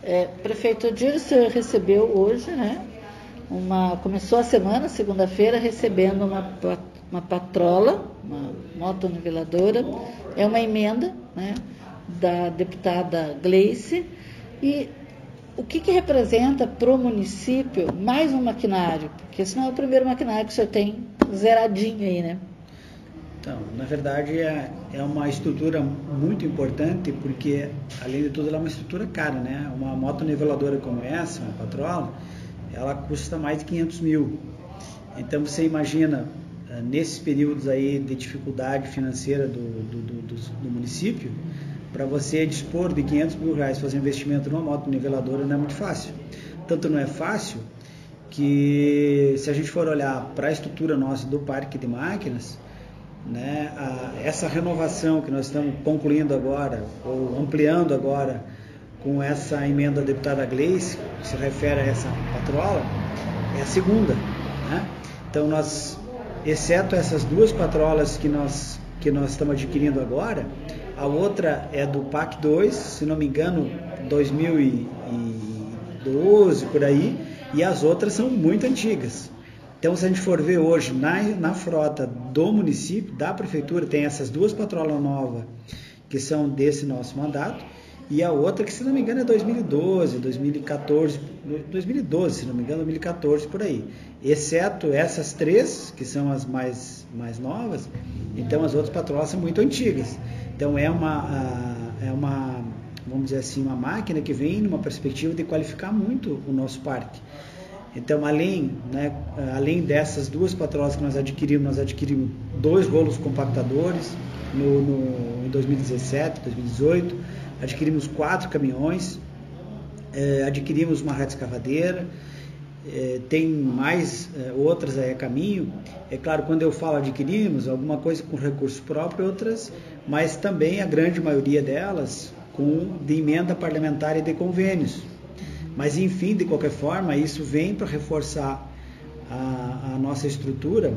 Prefeito Odir, o senhor recebeu hoje, né? Começou a semana, segunda-feira, recebendo uma patrola, uma motoniveladora, é uma emenda, né, da deputada Gleice. E o que representa para o município mais um maquinário? Porque esse não é o primeiro maquinário que o senhor tem zeradinho aí, né? Então, na verdade, é uma estrutura muito importante, porque, além de tudo, ela é uma estrutura cara, né? Uma motoniveladora como essa, uma patrola, ela custa mais de 500 mil. Então, você imagina, nesses períodos aí de dificuldade financeira do município, para você dispor de 500 mil reais fazer investimento numa motoniveladora não é muito fácil. Tanto não é fácil que, se a gente for olhar para a estrutura nossa do parque de máquinas, né, essa renovação que nós estamos concluindo agora, ou ampliando agora, com essa emenda da deputada Gleice, que se refere a essa patrola, é a segunda, né? Então, exceto essas duas patrolas que nós estamos adquirindo agora, a outra é do PAC 2, se não me engano, 2012, por aí, e as outras são muito antigas. Então, se a gente for ver hoje, na frota do município, da prefeitura, tem essas duas patrolas novas, que são desse nosso mandato, e a outra que, se não me engano, é 2012, 2014, 2012, se não me engano, 2014, por aí. Exceto essas três, que são as mais novas, então as outras patrolas são muito antigas. Então é uma, vamos dizer assim, uma máquina que vem numa perspectiva de qualificar muito o nosso parque. Então, além dessas duas patrolas que nós adquirimos 2 rolos compactadores em 2017, 2018, adquirimos 4 caminhões, adquirimos uma retroescavadeira, tem mais outras aí a caminho. É claro, quando eu falo adquirimos, alguma coisa com recurso próprio, outras, mas também a grande maioria delas de emenda parlamentar e de convênios. Mas, enfim, de qualquer forma, isso vem para reforçar a nossa estrutura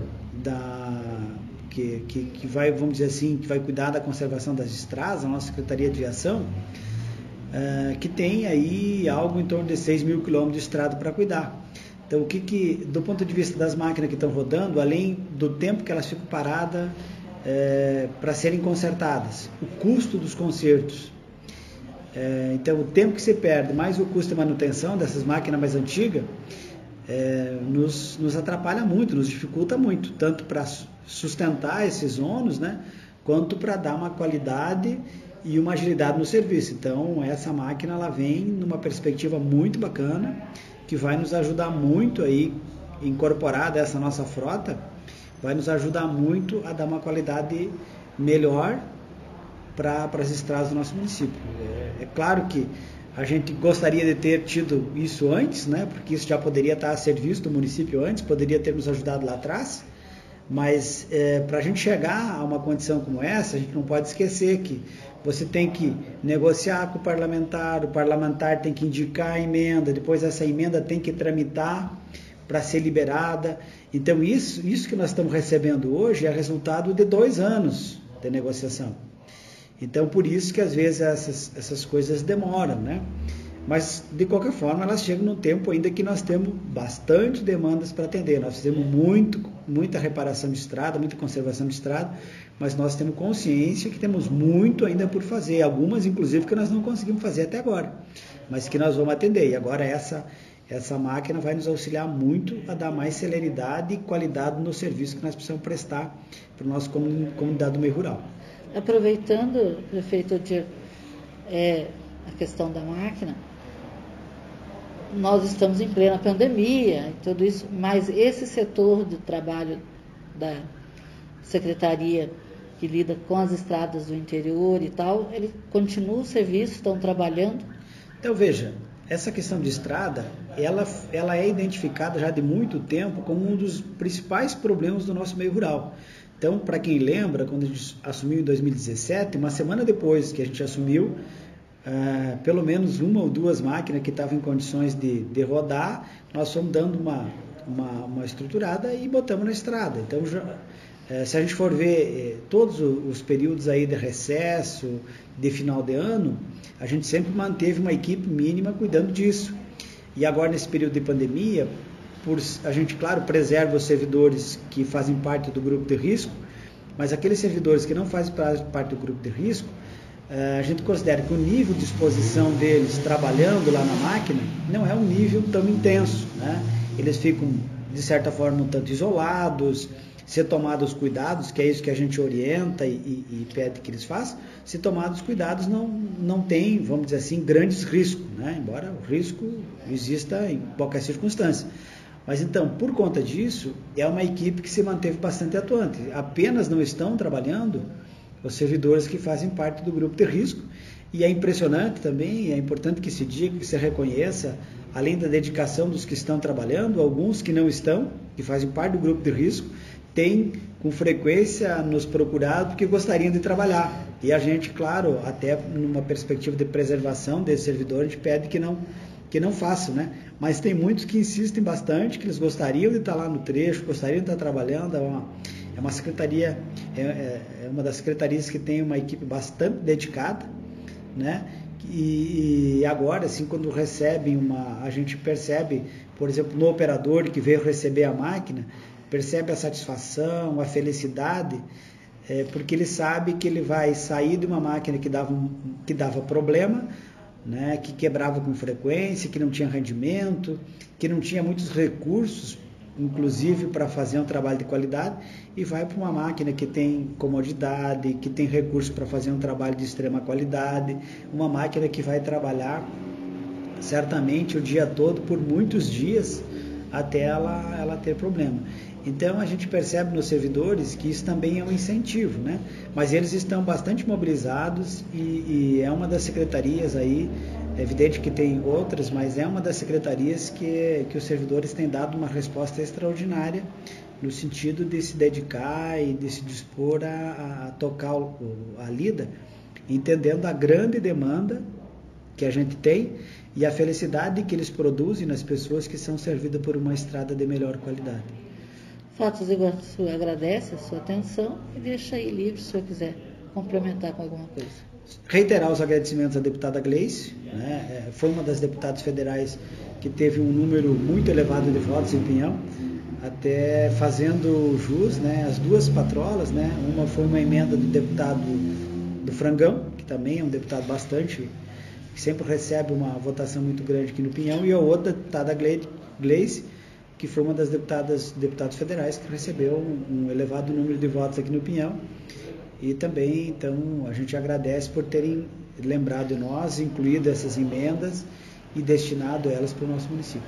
que vai, vamos dizer assim, que vai cuidar da conservação das estradas, a nossa Secretaria de Viação, que tem aí algo em torno de 6 mil quilômetros de estrada para cuidar. Então, do ponto de vista das máquinas que estão rodando, além do tempo que elas ficam paradas para serem consertadas, o custo dos consertos, então o tempo que se perde, mais o custo de manutenção dessas máquinas mais antigas, nos atrapalha muito, nos dificulta muito, tanto para sustentar esses ônus, né, quanto para dar uma qualidade e uma agilidade no serviço. Então, essa máquina ela vem numa perspectiva muito bacana, que vai nos ajudar muito aí, incorporada essa nossa frota, vai nos ajudar muito a dar uma qualidade melhor para as estradas do nosso município. É claro que a gente gostaria de ter tido isso antes, né, porque isso já poderia estar a serviço do município antes, poderia ter nos ajudado lá atrás, mas para a gente chegar a uma condição como essa, a gente não pode esquecer que você tem que negociar com o parlamentar tem que indicar a emenda, depois essa emenda tem que tramitar para ser liberada. Então isso que nós estamos recebendo hoje é resultado de 2 anos de negociação. Então, por isso que às vezes essas coisas demoram, né? Mas, de qualquer forma, elas chegam num tempo ainda que nós temos bastante demandas para atender. Nós fizemos muita reparação de estrada, muita conservação de estrada, mas nós temos consciência que temos muito ainda por fazer. Algumas, inclusive, que nós não conseguimos fazer até agora, mas que nós vamos atender. E agora essa máquina vai nos auxiliar muito a dar mais celeridade e qualidade no serviço que nós precisamos prestar para a nossa comunidade do meio rural. Aproveitando, prefeito Odir, a questão da máquina, nós estamos em plena pandemia e tudo isso, mas esse setor do trabalho da secretaria que lida com as estradas do interior e tal, ele continua o serviço, estão trabalhando? Então, veja, essa questão de estrada, ela é identificada já de muito tempo como um dos principais problemas do nosso meio rural. Então, para quem lembra, quando a gente assumiu em 2017, uma semana depois que a gente assumiu, pelo menos 1 ou 2 máquinas que estavam em condições de rodar, nós fomos dando uma estruturada e botamos na estrada. Então, Se a gente for ver todos os períodos aí de recesso, de final de ano, a gente sempre manteve uma equipe mínima cuidando disso. E agora, nesse período de pandemia, a gente, claro, preserva os servidores que fazem parte do grupo de risco, mas aqueles servidores que não fazem parte do grupo de risco, a gente considera que o nível de exposição deles trabalhando lá na máquina não é um nível tão intenso, né? Eles ficam, de certa forma, um tanto isolados, ser tomados cuidados, que é isso que a gente orienta e pede que eles façam, se tomados cuidados não tem, vamos dizer assim, grandes riscos, né? Embora o risco exista em qualquer circunstância. Mas então, por conta disso, é uma equipe que se manteve bastante atuante. Apenas não estão trabalhando os servidores que fazem parte do grupo de risco. E é impressionante também, é importante que se diga, que se reconheça, além da dedicação dos que estão trabalhando, alguns que não estão, que fazem parte do grupo de risco, têm com frequência nos procurado porque gostariam de trabalhar. E a gente, claro, até numa perspectiva de preservação desse servidor, a gente pede que não façam, né? Mas tem muitos que insistem bastante, que eles gostariam de estar lá no trecho, gostariam de estar trabalhando. É uma secretaria, é uma das secretarias que tem uma equipe bastante dedicada, né? E agora, assim, quando recebem a gente percebe, por exemplo, no operador que veio receber a máquina, percebe a satisfação, a felicidade, porque ele sabe que ele vai sair de uma máquina que dava problema, né, que quebrava com frequência, que não tinha rendimento, que não tinha muitos recursos, inclusive para fazer um trabalho de qualidade, e vai para uma máquina que tem comodidade, que tem recursos para fazer um trabalho de extrema qualidade, uma máquina que vai trabalhar certamente o dia todo, por muitos dias, até ela ter problema. Então a gente percebe nos servidores que isso também é um incentivo, né? Mas eles estão bastante mobilizados e é uma das secretarias aí, é evidente que tem outras, mas é uma das secretarias que os servidores têm dado uma resposta extraordinária no sentido de se dedicar e de se dispor a tocar a lida, entendendo a grande demanda que a gente tem e a felicidade que eles produzem nas pessoas que são servidas por uma estrada de melhor qualidade. Fatos Iguaçu agradece a sua atenção e deixa aí livre se o senhor quiser complementar com alguma coisa. Reiterar os agradecimentos à deputada Gleice, né? Foi uma das deputadas federais que teve um número muito elevado de votos em Pinhão, até fazendo jus, né, as duas patrolas, né? Uma foi uma emenda do deputado do Frangão, que também é um deputado bastante, que sempre recebe uma votação muito grande aqui no Pinhão, e a outra, a deputada Gleice, que foi uma das deputados federais que recebeu um elevado número de votos aqui no Pinhão. E também, então, a gente agradece por terem lembrado de nós, incluído essas emendas e destinado elas para o nosso município.